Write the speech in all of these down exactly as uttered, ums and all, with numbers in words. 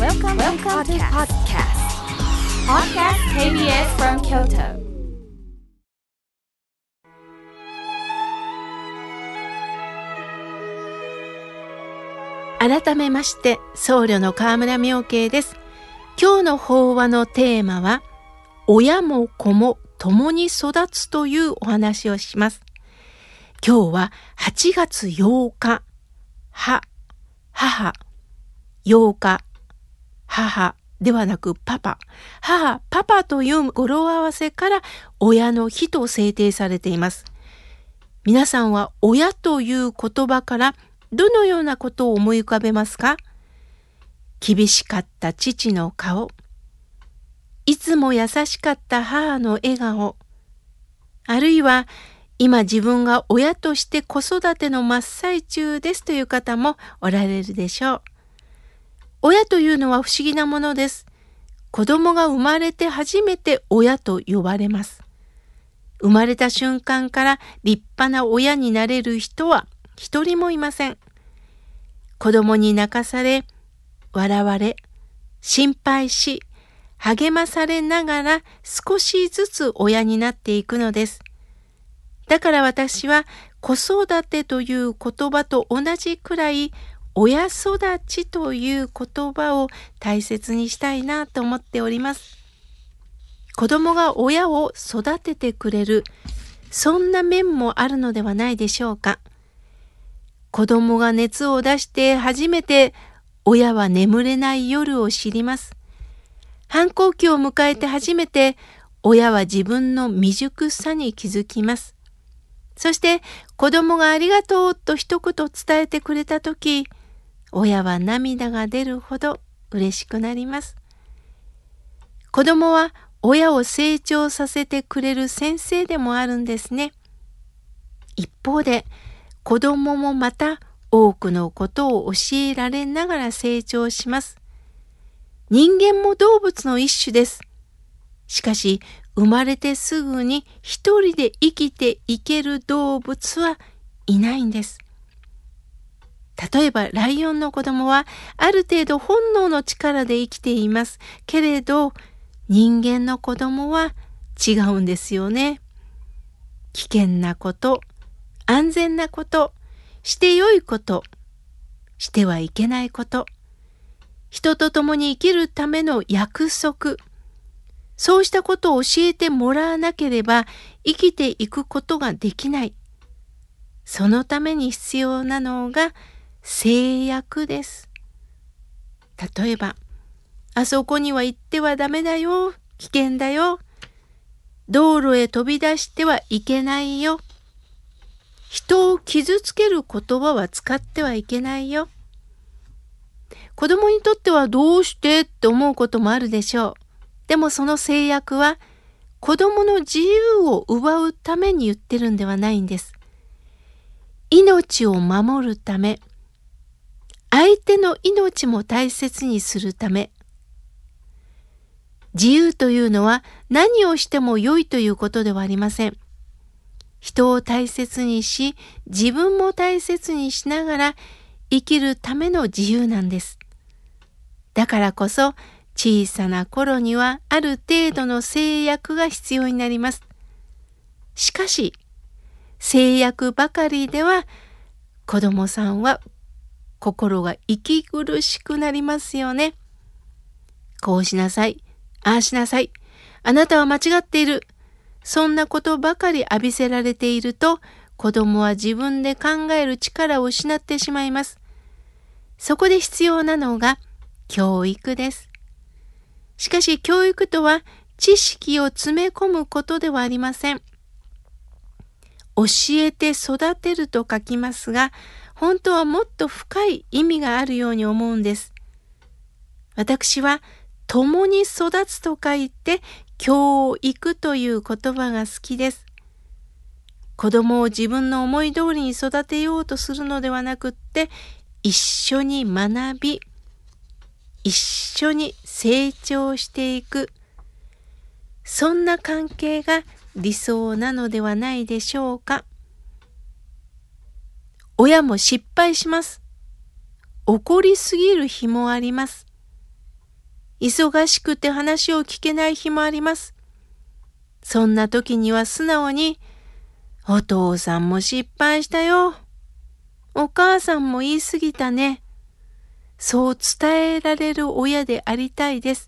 Welcome, Welcome to podcast. Podcast ケービーエス from Kyoto. 改めまして僧侶の河村妙慶です。今日の法話のテーマは親も子も共に育つというお話をします。今日ははちがつようか、は、母、ようか、母ではなくパパ、母、パパという語呂合わせから親の日と制定されています。皆さんは親という言葉からどのようなことを思い浮かべますか？厳しかった父の顔、いつも優しかった母の笑顔、あるいは今自分が親として子育ての真っ最中ですという方もおられるでしょう。親というのは不思議なものです。子供が生まれて初めて親と呼ばれます。生まれた瞬間から立派な親になれる人は一人もいません。子供に泣かされ、笑われ、心配し、励まされながら少しずつ親になっていくのです。だから私は子育てという言葉と同じくらい親育ちという言葉を大切にしたいなと思っております。子供が親を育ててくれる、そんな面もあるのではないでしょうか。子供が熱を出して初めて親は眠れない夜を知ります。反抗期を迎えて初めて親は自分の未熟さに気づきます。そして子供がありがとうと一言伝えてくれたとき、親は涙が出るほど嬉しくなります。子供は親を成長させてくれる先生でもあるんですね。一方で子供もまた多くのことを教えられながら成長します。人間も動物の一種です。しかし生まれてすぐに一人で生きていける動物はいないんです。例えばライオンの子供はある程度本能の力で生きていますけれど、人間の子供は違うんですよね。危険なこと、安全なこと、して良いこと、してはいけないこと、人と共に生きるための約束、そうしたことを教えてもらわなければ生きていくことができない。そのために必要なのが制約です。例えば、あそこには行ってはダメだよ、危険だよ、道路へ飛び出してはいけないよ、人を傷つける言葉は使ってはいけないよ。子供にとってはどうしてって思うこともあるでしょう。でもその制約は子供の自由を奪うために言ってるんではないんです。命を守るため、相手の命も大切にするため。自由というのは何をしても良いということではありません。人を大切にし、自分も大切にしながら生きるための自由なんです。だからこそ小さな頃にはある程度の制約が必要になります。しかし、制約ばかりでは子供さんは心が息苦しくなりますよね。こうしなさい、ああしなさい、あなたは間違っている。そんなことばかり浴びせられていると、子供は自分で考える力を失ってしまいます。そこで必要なのが教育です。しかし教育とは知識を詰め込むことではありません。教えて育てると書きますが、本当はもっと深い意味があるように思うんです。私は共に育つと書いて教育という言葉が好きです。子供を自分の思い通りに育てようとするのではなくって、一緒に学び、一緒に成長していく、そんな関係が理想なのではないでしょうか。親も失敗します。怒りすぎる日もあります。 忙しくて話を聞けない日もあります。そんな時には素直に、お父さんも失敗したよ。お母さんも言い過ぎたね。そう伝えられる親でありたいです。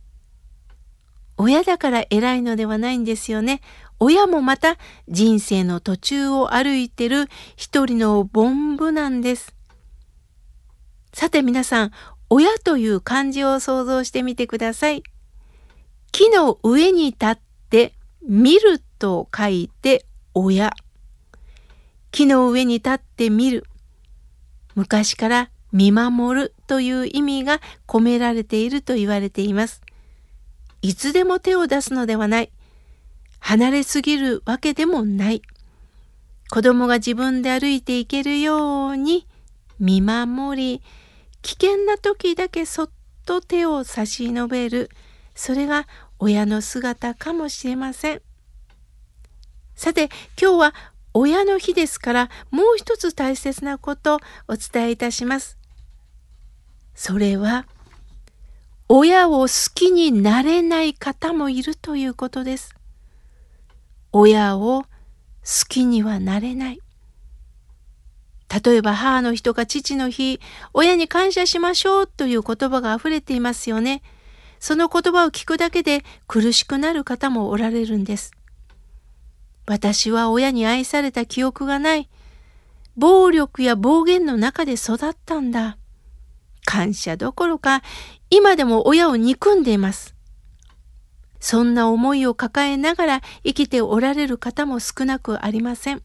親だから偉いのではないんですよね。親もまた人生の途中を歩いてる一人の凡夫なんです。さて皆さん、親という漢字を想像してみてください。木の上に立って見ると書いて親。木の上に立って見る。昔から見守るという意味が込められていると言われています。いつでも手を出すのではない。離れすぎるわけでもない。子供が自分で歩いていけるように見守り、危険な時だけそっと手を差し伸べる。それが親の姿かもしれません。さて、今日は親の日ですから、もう一つ大切なことをお伝えいたします。それは、親を好きになれない方もいるということです。親を好きにはなれない。例えば母の日とか父の日、親に感謝しましょうという言葉があふれていますよね。その言葉を聞くだけで苦しくなる方もおられるんです。私は親に愛された記憶がない。暴力や暴言の中で育ったんだ。感謝どころか、今でも親を憎んでいます。そんな思いを抱えながら生きておられる方も少なくありません。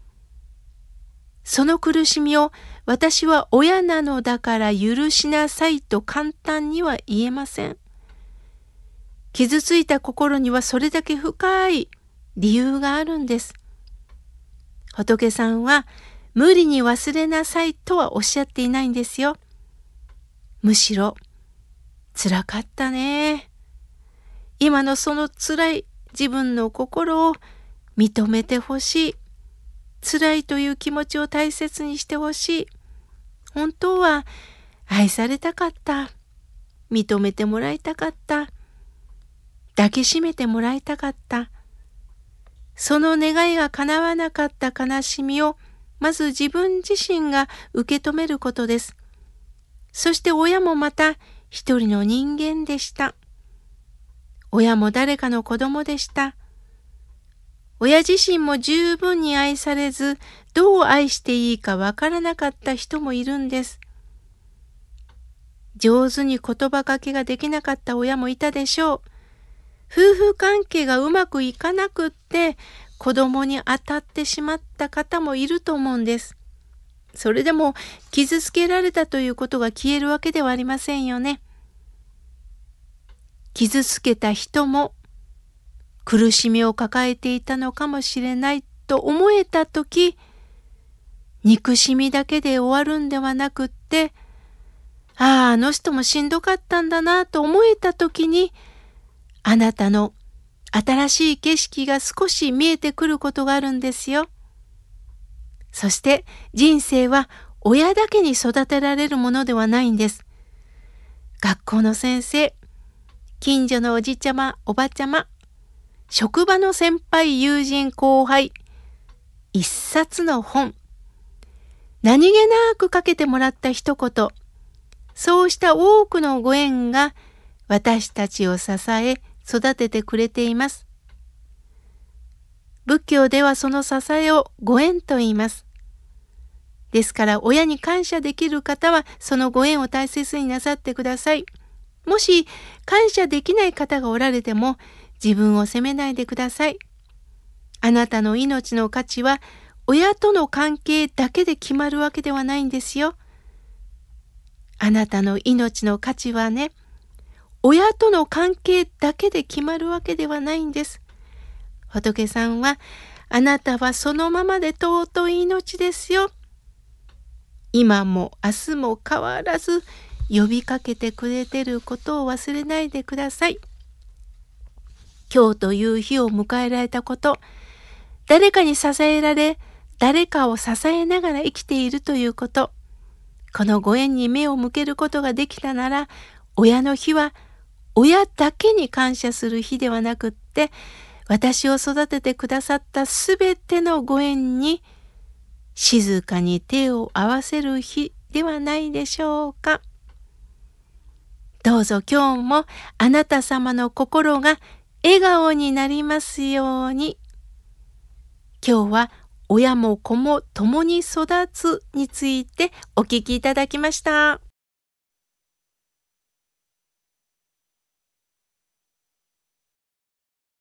その苦しみを私は親なのだから許しなさいと簡単には言えません。傷ついた心にはそれだけ深い理由があるんです。仏さんは無理に忘れなさいとはおっしゃっていないんですよ。むしろ、辛かったね。今のその辛い自分の心を認めてほしい。辛いという気持ちを大切にしてほしい。本当は愛されたかった。認めてもらいたかった。抱きしめてもらいたかった。その願いが叶わなかった悲しみをまず自分自身が受け止めることです。そして親もまた一人の人間でした。親も誰かの子供でした。親自身も十分に愛されず、どう愛していいかわからなかった人もいるんです。上手に言葉かけができなかった親もいたでしょう。夫婦関係がうまくいかなくって子供に当たってしまった方もいると思うんです。それでも傷つけられたということが消えるわけではありませんよね。傷つけた人も苦しみを抱えていたのかもしれないと思えたとき、憎しみだけで終わるんではなくって、ああ、あの人もしんどかったんだなと思えたときに、あなたの新しい景色が少し見えてくることがあるんですよ。そして人生は親だけに育てられるものではないんです。学校の先生、近所のおじちゃま、おばちゃま、職場の先輩、友人、後輩、一冊の本、何気なくかけてもらった一言、そうした多くのご縁が私たちを支え、育ててくれています。仏教ではその支えをご縁と言います。ですから親に感謝できる方はそのご縁を大切になさってください。もし感謝できない方がおられても自分を責めないでください。あなたの命の価値は親との関係だけで決まるわけではないんですよ。あなたの命の価値はね、親との関係だけで決まるわけではないんです。仏さんは、あなたはそのままで尊い命ですよ。今も明日も変わらず呼びかけてくれてることを忘れないでください。今日という日を迎えられたこと、誰かに支えられ、誰かを支えながら生きているということ、このご縁に目を向けることができたなら、親の日は親だけに感謝する日ではなくって、私を育ててくださったすべてのご縁に静かに手を合わせる日ではないでしょうか。どうぞ今日もあなた様の心が笑顔になりますように。今日は親も子も共に育つについてお聞きいただきました。